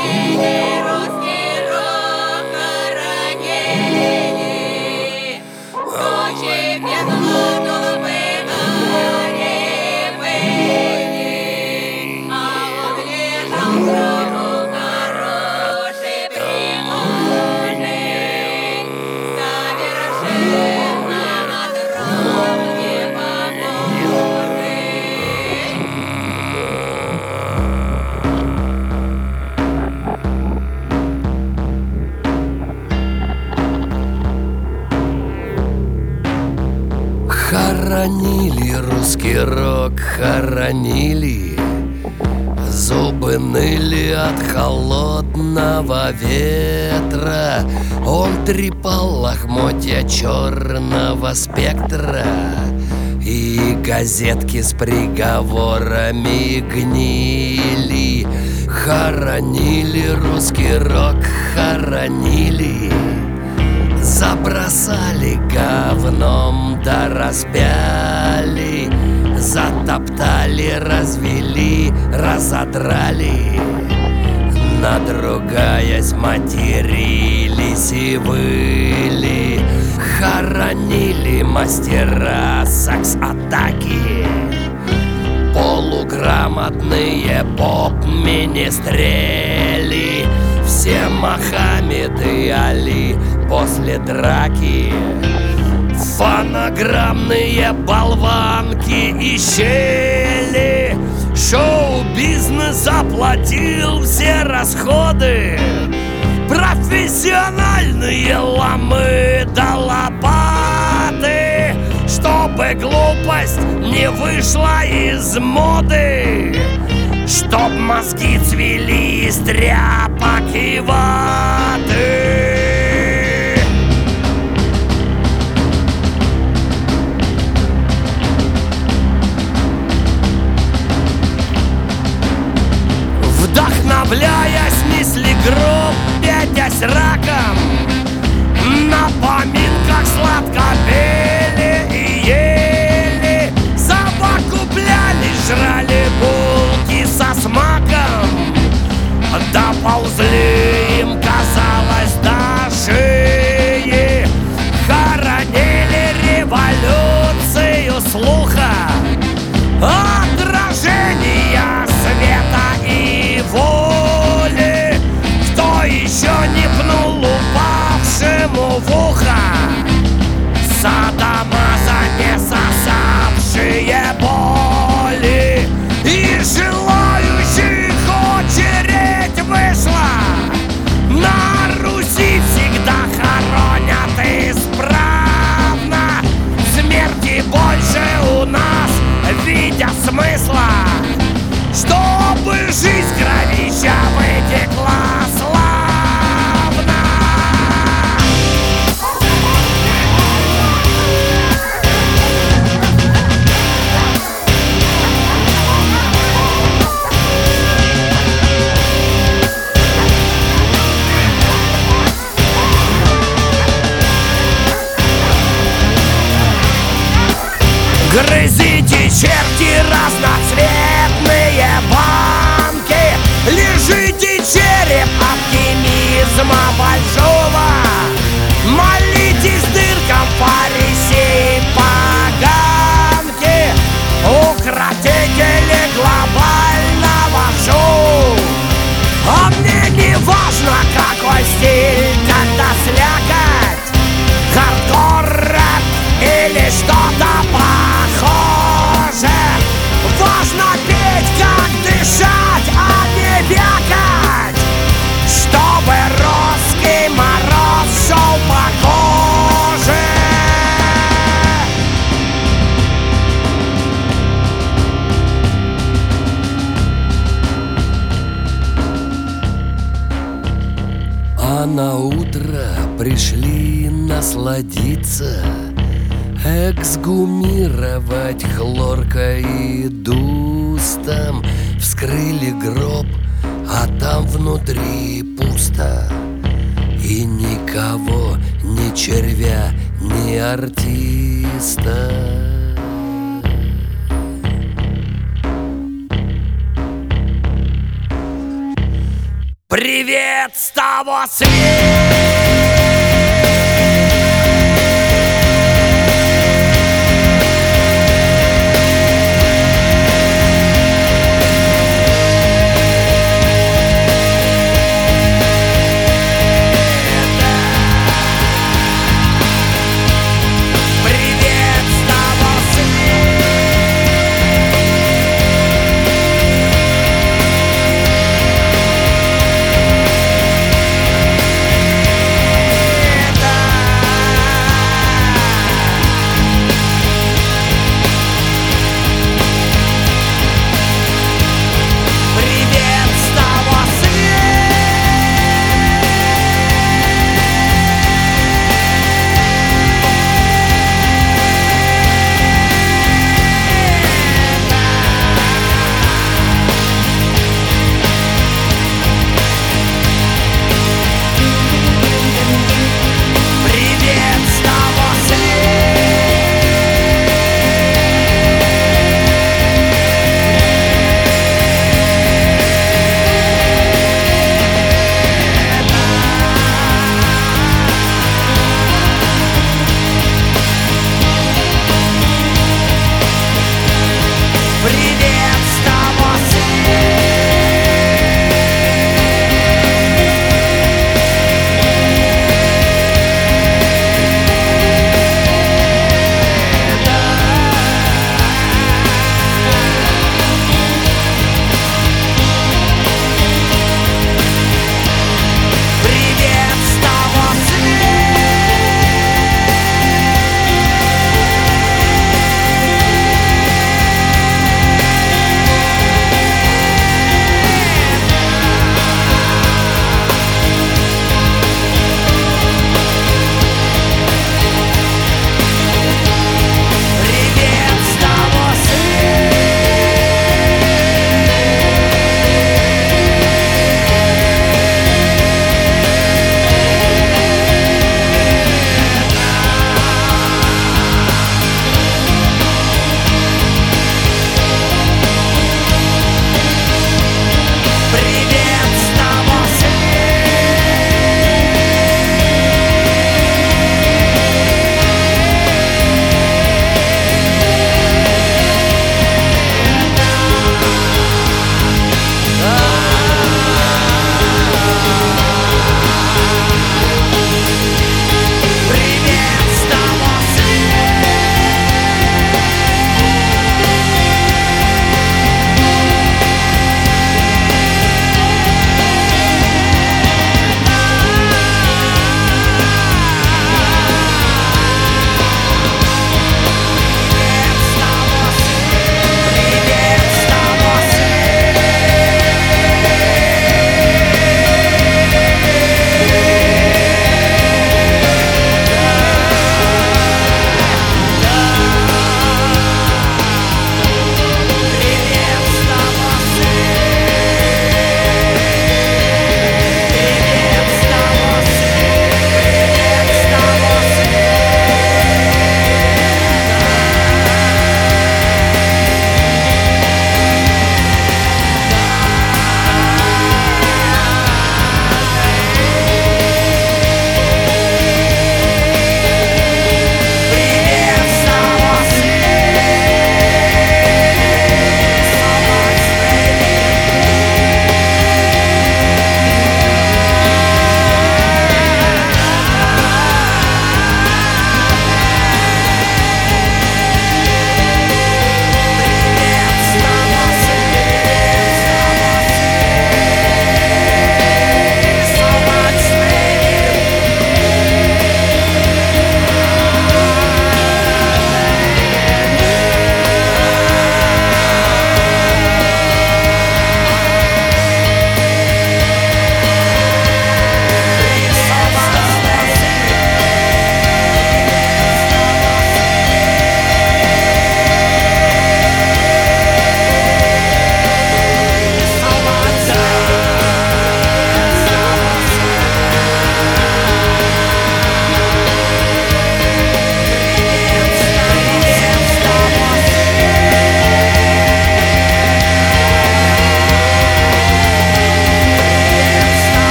Хоронили русский рок, хоронили. Зубы ныли от холодного ветра. Он трепал лохмотья черного спектра, и газетки с приговорами гнили. Хоронили русский рок, хоронили. Забросали говном да распяли, затоптали, развели, разодрали. Надругаясь, матерились и выли. Хоронили мастера сакс-атаки, полуграмотные поп-министрели. Все Мохаммед и Али после драки. Фонограммные болванки и щели. Шоу-бизнес заплатил все расходы. Профессиональные ломы да лопаты, чтобы глупость не вышла из моды, чтоб мозги цвели из тряпок и ваты. Вдохновляясь, несли гроб, пятясь раком. На поминках сладко пели и ели. Совокуплялись, жрали булки со смаком. Доползли им, казалось, до шеи. Хоронили революцию слуха, отражения света и воли. Кто еще не пнул упавшему в ухо садомаза, не сосавшие боли. И желающих очередь вышла. На Руси всегда хоронят исправно. Смерти больше у нас, видя смысла, чтобы жизнь кровища вытекла славно. Грызите, черти, разноцветные банки. Лежите, череп оптимизма большого. Молитесь дыркам фарисеи поганки, укротители глобального шоу. А мне не важно, какой стиль, когда слякоть, хардкор, рэп или что-то похоже. Важно петь, как дышать, а не вякать, чтобы русский мороз шел по коже. А на утро пришли насладиться, эксгумировать хлоркой и дустом. Вскрыли гроб, а там внутри пусто. И никого, ни червя, ни артиста. Привет с того света!